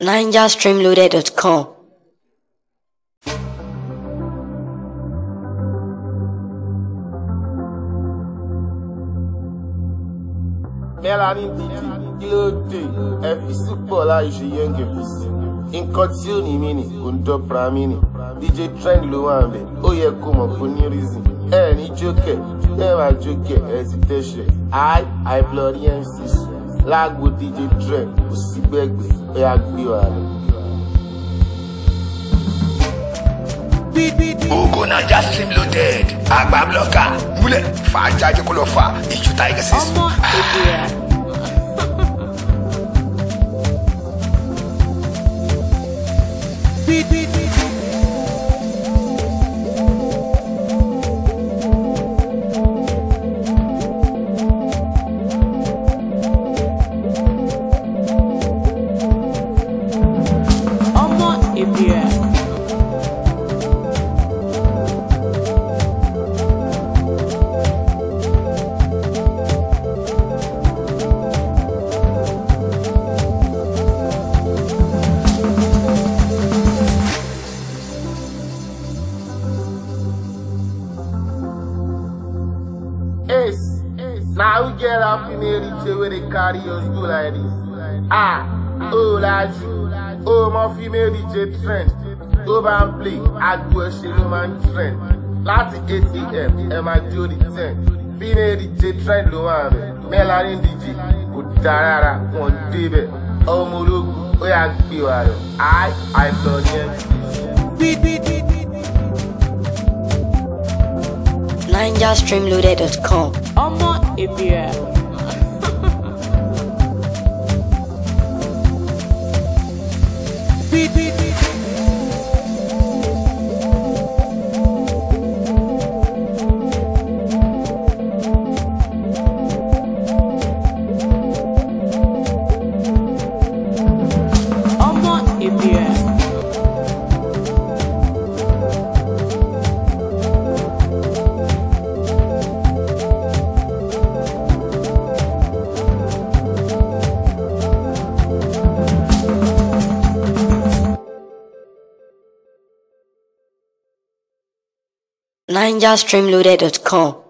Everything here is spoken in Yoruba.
NigerStreamloaded.com. Melanin DJ, Kilode, FEC Bola Ishiyenge FEC. Nǹkan tí ò ní mí ni, kò ń dọ́pra mí ni. DJ Trend ló wà ńbẹ̀, ó yẹ kó mọ̀ kó ní reason. Ẹ ní jókè, ẹ máa jókè, ẹ ti tẹ̀sẹ̀. I blood MCs, lágbo DJ Trend, kò sí gbẹ̀gbẹ̀, ó yá gbé wa lọ. Ogo NigerStreamloaded, àgbà blọ́kà, múlẹ̀, fàájà jẹ́ kó lọ fà, ìjú Tiger Sis. Now we get off in here, DJ, where they carry us go like this. Oh, my female DJ Trend. Go back and play, I go a Shelo Man Trend. Last 8 AM, and my Jody 10. Female DJ Trend, lo man, Melanin DJ. Utarara, one David. Oh, Mulugu, where I feel I blood NigerStreamloaded.com. NigerStreamloaded.com.